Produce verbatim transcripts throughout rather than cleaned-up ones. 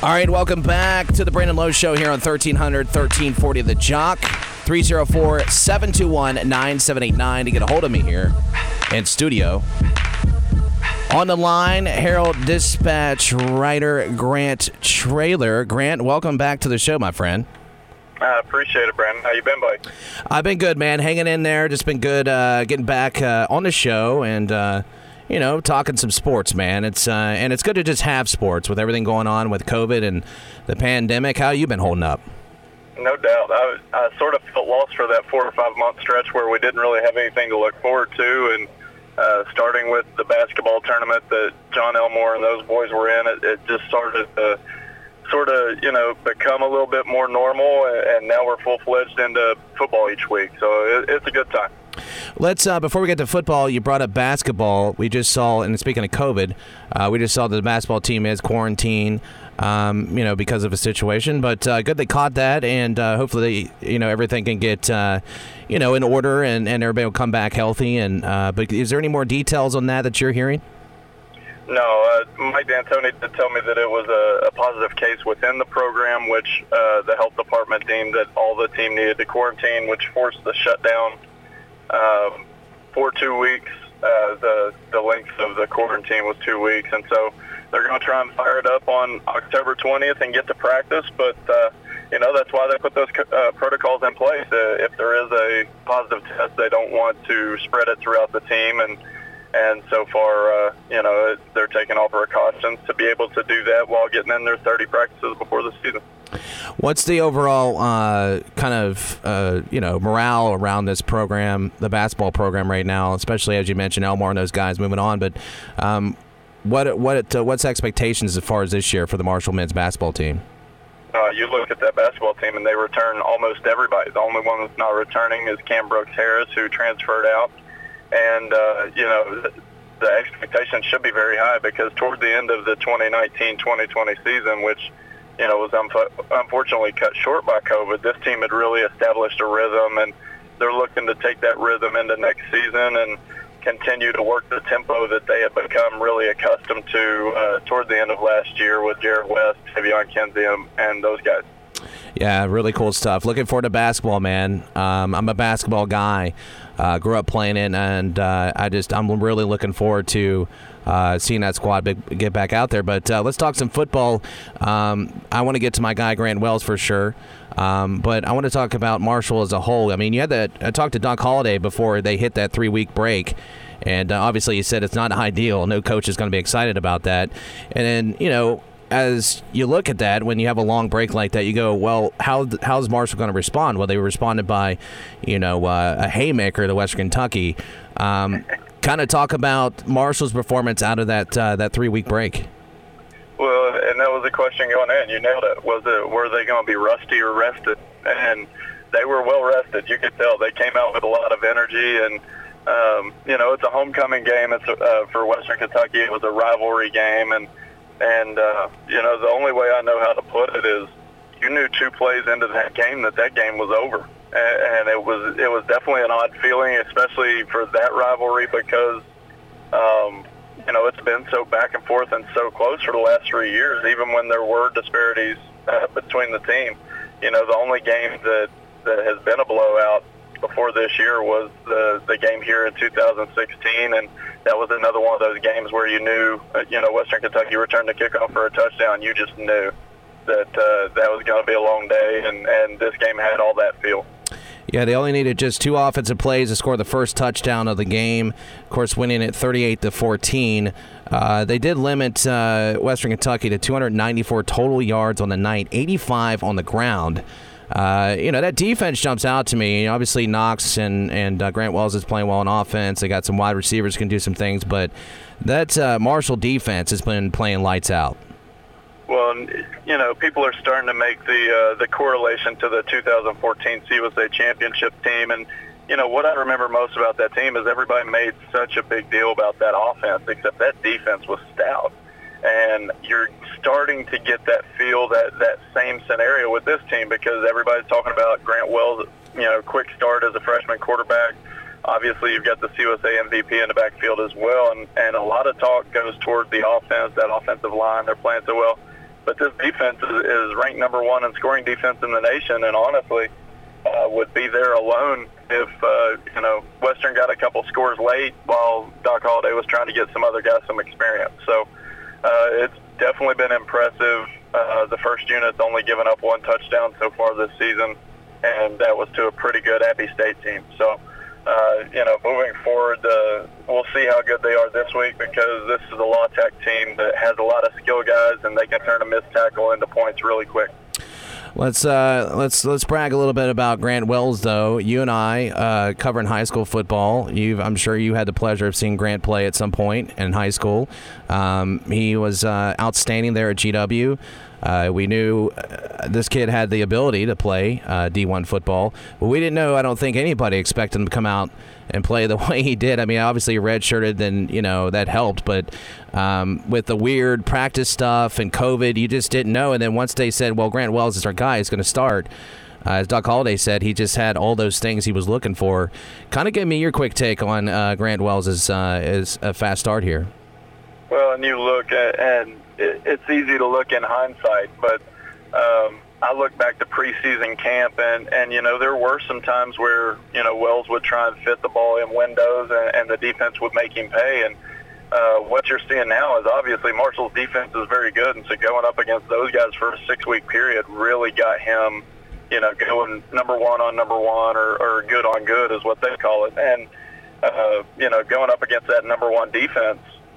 All right, welcome back to the Brandon Lowe Show here on thirteen hundred, thirteen forty The Jock. three oh four, seven two one, nine seven eight nine to get a hold of me here in studio. On the line, Herald Dispatch writer Grant Traylor. Grant, welcome back to the show, my friend. I appreciate it, Brandon. How you been, buddy? I've been good, man. Hanging in there. Just been good uh, getting back uh, on the show and, uh, you know, talking some sports, man. It's uh, and it's good to just have sports with everything going on with COVID and the pandemic. How you been holding up? No doubt. I, I sort of felt lost for that four or five month stretch where we didn't really have anything to look forward to. And uh, starting with the basketball tournament that John Elmore and those boys were in, it, it just started to sort of, you know, become a little bit more normal, and now we're full-fledged into football each week, so it, it's a good time. Let's, uh, before we get to football, you brought up basketball. We just saw, and speaking of COVID, uh, we just saw that the basketball team is quarantined, um, you know, because of a situation, but uh, good they caught that, and uh, hopefully, you know, everything can get, uh, you know, in order, and, and everybody will come back healthy, and uh, but is there any more details on that that you're hearing? No, uh, Mike D'Antoni did tell me that it was a, a positive case within the program, which uh, the health department deemed that all the team needed to quarantine, which forced the shutdown uh, for two weeks. Uh, the the length of the quarantine was two weeks, and so they're going to try and fire it up on October twentieth and get to practice. But uh, you know, that's why they put those uh, protocols in place. Uh, if there is a positive test, they don't want to spread it throughout the team, and. And so far, uh, you know, they're taking all precautions to be able to do that while getting in their thirty practices before the season. What's the overall uh, kind of, uh, you know, morale around this program, the basketball program right now, especially as you mentioned, Elmore and those guys moving on. But um, what what uh, what's expectations as far as this year for the Marshall men's basketball team? Uh, you look at that basketball team, and they return almost everybody. The only one that's not returning is Cam Brooks Harris, who transferred out. And, uh, you know, the, the expectation should be very high because toward the end of the twenty nineteen twenty twenty season, which, you know, was unfo- unfortunately cut short by COVID, this team had really established a rhythm, and they're looking to take that rhythm into next season and continue to work the tempo that they had become really accustomed to uh, toward the end of last year with Jared West, Tavion Kinsey, and those guys. Yeah, really cool stuff. Looking forward to basketball, man. Um, I'm a basketball guy. Uh, grew up playing it, and uh, I just I'm really looking forward to uh, seeing that squad big, get back out there. But uh, let's talk some football. Um, I want to get to my guy Grant Wells for sure, um, but I want to talk about Marshall as a whole. I mean, you had that. I talked to Doc Holliday before they hit that three week break. And uh, obviously, he said it's not ideal. No coach is going to be excited about that. And then, you know, as you look at that, when you have a long break like that, you go, well, how how's Marshall going to respond? Well, they responded by, you know, uh, a haymaker to Western Kentucky. Um, kind of talk about Marshall's performance out of that uh, that three week break. Well, and that was the question going in. You nailed it. Was it were they going to be rusty or rested? And they were well rested. You could tell they came out with a lot of energy. And um, you know, it's a homecoming game. It's uh, for Western Kentucky. It was a rivalry game, and. And, uh, you know, the only way I know how to put it is you knew two plays into that game that that game was over. And it was it was definitely an odd feeling, especially for that rivalry because, um, you know, it's been so back and forth and so close for the last three years, even when there were disparities uh, between the team. You know, the only game that, that has been a blowout before this year was the, the game here in two thousand sixteen, and that was another one of those games where you knew, uh, you know, Western Kentucky returned the kickoff for a touchdown. You just knew that uh, that was going to be a long day, and, and this game had all that feel. Yeah, they only needed just two offensive plays to score the first touchdown of the game. Of course, winning at thirty-eight to fourteen. Uh, they did limit uh, Western Kentucky to two hundred ninety-four total yards on the night, eighty-five on the ground. Uh, you know, that defense jumps out to me. Obviously, Knox and, and uh, Grant Wells is playing well on offense. They got some wide receivers who can do some things, but that uh, Marshall defense has been playing lights out. Well, you know, people are starting to make the uh, the correlation to the two thousand fourteen C U S A championship team. And, you know, what I remember most about that team is everybody made such a big deal about that offense, except that defense was stout. And you're starting to get that feel, that, that same scenario with this team because everybody's talking about Grant Wells, you know, quick start as a freshman quarterback. Obviously, you've got the C U S A M V P in the backfield as well, and, and a lot of talk goes toward the offense, that offensive line. They're playing so well. but this defense is, is ranked number one in scoring defense in the nation, and honestly, uh, would be there alone if uh, you know Western got a couple scores late while Doc Holliday was trying to get some other guys some experience. So uh, it's definitely been impressive. Uh, the first unit's only given up one touchdown so far this season, and that was to a pretty good Abbey State team. So. Uh, you know, moving forward, uh, we'll see how good they are this week because this is a La Tech team that has a lot of skill guys, and they can turn a missed tackle into points really quick. Let's uh, let's let's brag a little bit about Grant Wells, though. You and I uh, covering high school football. You've, I'm sure you had the pleasure of seeing Grant play at some point in high school. Um, he was uh, outstanding there at G W. Uh, we knew uh, this kid had the ability to play uh, D one football, but we didn't know, I don't think anybody expected him to come out and play the way he did. I mean, obviously redshirted, then, you know, that helped, but um, with the weird practice stuff and COVID, you just didn't know. And then once they said, well, Grant Wells is our guy, he's going to start, uh, as Doc Holliday said, he just had all those things he was looking for. Kind of give me your quick take on uh, Grant Wells' as, uh, as a fast start here. Well, and you look at, and it's easy to look in hindsight, but um, I look back to preseason camp, and, and, you know, there were some times where, you know, Wells would try and fit the ball in windows, and, and the defense would make him pay. And uh, what you're seeing now is obviously Marshall's defense is very good, and so going up against those guys for a six-week period really got him, you know, going number one on number one or, or good on good is what they call it. And, uh, you know, going up against that number one defense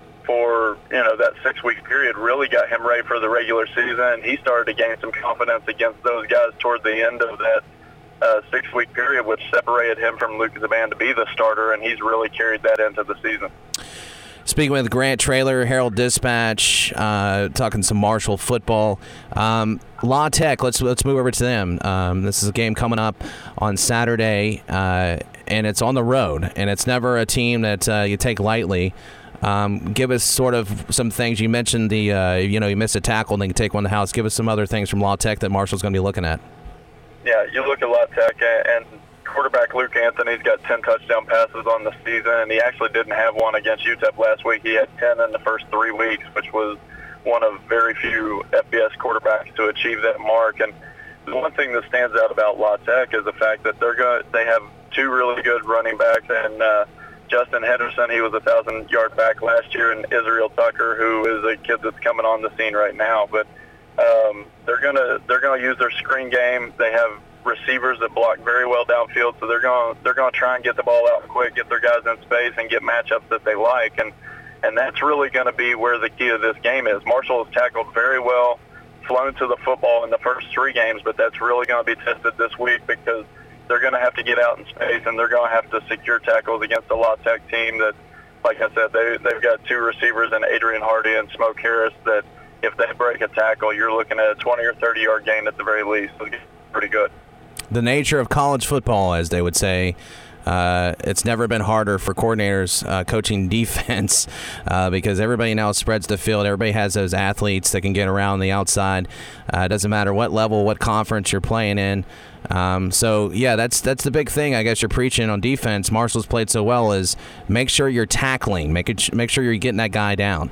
for, you know, that six-week period really got him ready for the regular season. He started to gain some confidence against those guys toward the end of that uh, six-week period, which separated him from Luke Zaban to be the starter, and he's really carried that into the season. Speaking with Grant Traylor, Herald Dispatch, uh, talking some Marshall football. Um, La Tech, let's let's move over to them. Um, this is a game coming up on Saturday, uh, and it's on the road, and it's never a team that uh, you take lightly. Um, give us sort of some things. You mentioned the, uh, you know, you missed a tackle and then you take one to the house. Give us some other things from La Tech that Marshall's going to be looking at. Yeah, you look at La Tech, and quarterback Luke Anthony's got ten touchdown passes on the season, and he actually didn't have one against U T E P last week. He had ten in the first three weeks, which was one of very few F B S quarterbacks to achieve that mark. And the one thing that stands out about La Tech is the fact that they're going they have two really good running backs, and uh, Justin Henderson, he was a thousand-yard back last year, and Israel Tucker, who is a kid that's coming on the scene right now. But um, they're gonna they're gonna use their screen game. They have receivers that block very well downfield, so they're going they're going to try and get the ball out quick, get their guys in space, and get matchups that they like. And and that's really going to be where the key of this game is. Marshall has tackled very well, flown to the football in the first three games, but that's really going to be tested this week because they're going to have to get out in space, and they're going to have to secure tackles against a La Tech team that, like I said, they, they've got two receivers in Adrian Hardy and Smoke Harris that if they break a tackle, you're looking at a twenty or thirty-yard gain at the very least. So it's pretty good. The nature of college football, as they would say, uh, it's never been harder for coordinators uh, coaching defense uh, because everybody now spreads the field. Everybody has those athletes that can get around the outside. Uh, it doesn't matter what level, what conference you're playing in. Um, so, yeah, that's that's the big thing I guess you're preaching on defense. Marshall's played so well is make sure you're tackling, make it, make sure you're getting that guy down.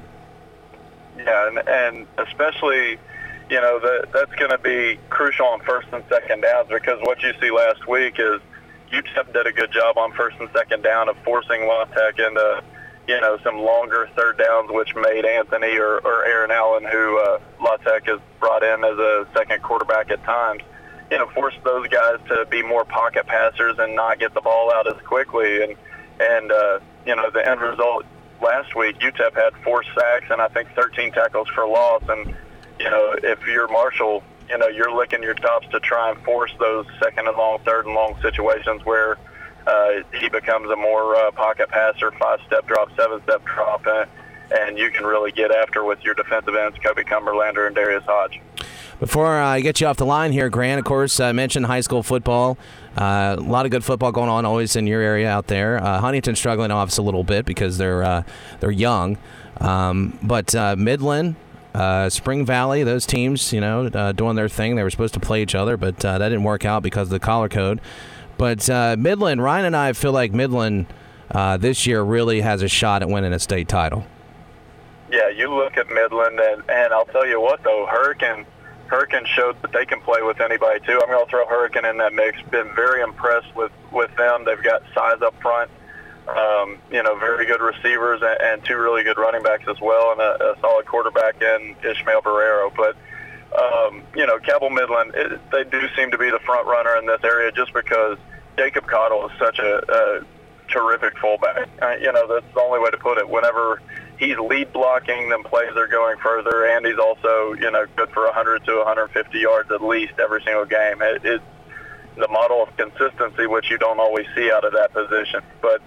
Yeah, and, and especially, you know, that that's going to be crucial on first and second downs because what you see last week is U T E P did a good job on first and second down of forcing La Tech into, you know, some longer third downs, which made Anthony or, or Aaron Allen, who uh, La Tech has brought in as a second quarterback at times, you know, force those guys to be more pocket passers and not get the ball out as quickly. And, and uh, you know, the end result last week, U T E P had four sacks and I think thirteen tackles for loss. And, you know, if you're Marshall, you know, you're licking your chops to try and force those second and long, third and long situations where uh, he becomes a more uh, pocket passer, five-step drop, seven-step drop, and, and you can really get after with your defensive ends, Kobe Cumberlander and Darius Hodge. Before I get you off the line here, Grant, of course, I mentioned high school football. Uh, a lot of good football going on always in your area out there. Uh, Huntington's struggling off a little bit because they're uh, they're young. Um, but uh, Midland, uh, Spring Valley, those teams, you know, uh, doing their thing. They were supposed to play each other, but uh, that didn't work out because of the collar code. But uh, Midland, Ryan and I feel like Midland uh, this year really has a shot at winning a state title. yeah, you look at Midland, and, and I'll tell you what, though, Hurricane Hurricane showed that they can play with anybody, too. I'm going to throw Hurricane in that mix. Been very impressed with, with them. They've got size up front, um, you know, very good receivers and, and two really good running backs as well, and a, a solid quarterback in Ishmael Barrero. But, um, you know, Cabell Midland, it, they do seem to be the front runner in this area just because Jacob Cottle is such a, a terrific fullback. Uh, you know, that's the only way to put it. Whenever he's lead blocking, then plays are going further, and he's also, you know, good for one hundred to one hundred fifty yards at least every single game. It, it's the model of consistency, which you don't always see out of that position. But,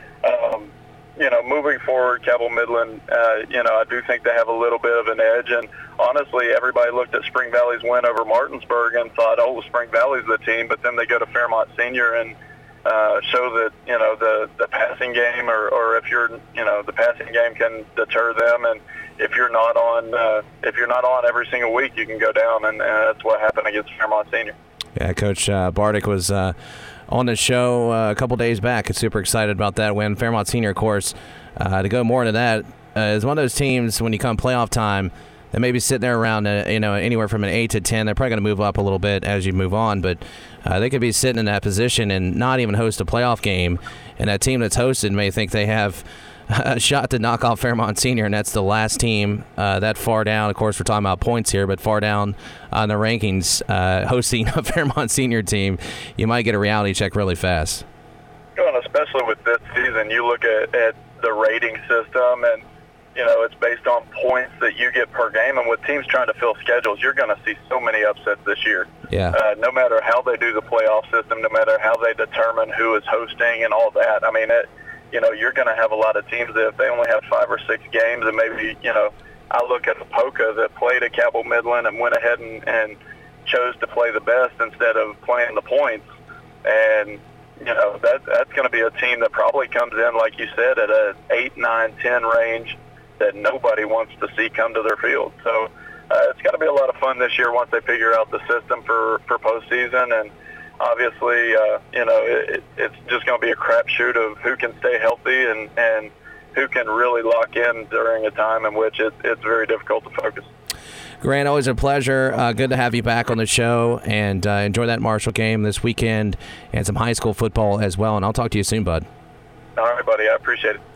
um, you know, moving forward, Cabell Midland, uh, you know, I do think they have a little bit of an edge. And honestly, everybody looked at Spring Valley's win over Martinsburg and thought, oh, Spring Valley's the team. But then they go to Fairmont Senior and Uh, show that, you know, the, the passing game or, or if you're, you know, the passing game can deter them. And if you're not on, uh, if you're not on every single week, you can go down. And, and that's what happened against Fairmont Senior. Yeah, Coach uh, Bardick was uh, on the show uh, a couple days back. Super excited about that win. Fairmont Senior, of course, uh, to go more into that, uh, is one of those teams when you come playoff time, they may be sitting there around, uh, you know, anywhere from an eight to ten. They're probably going to move up a little bit as you move on, but uh, they could be sitting in that position and not even host a playoff game. And that team that's hosted may think they have a shot to knock off Fairmont Senior, and that's the last team uh, that far down. Of course, we're talking about points here, but far down on the rankings, uh, hosting a Fairmont Senior team, you might get a reality check really fast. Well, especially with this season, you look at, at the rating system, and you know, it's based on points that you get per game. And with teams trying to fill schedules, you're going to see so many upsets this year. Yeah. Uh, no matter how they do the playoff system, no matter how they determine who is hosting and all that. I mean, it, you know, you're going to have a lot of teams that if they only have five or six games, and maybe, you know, I look at the Poca that played at Cabell Midland and went ahead and, and chose to play the best instead of playing the points. And, you know, that that's going to be a team that probably comes in, like you said, at an eight, nine, ten range that nobody wants to see come to their field. So uh, it's got to be a lot of fun this year once they figure out the system for, for postseason. And obviously, uh, you know, it, it's just going to be a crapshoot of who can stay healthy and, and who can really lock in during a time in which it, it's very difficult to focus. Grant, always a pleasure. Uh, good to have you back on the show, and uh, enjoy that Marshall game this weekend and some high school football as well. And I'll talk to you soon, bud. All right, buddy. I appreciate it.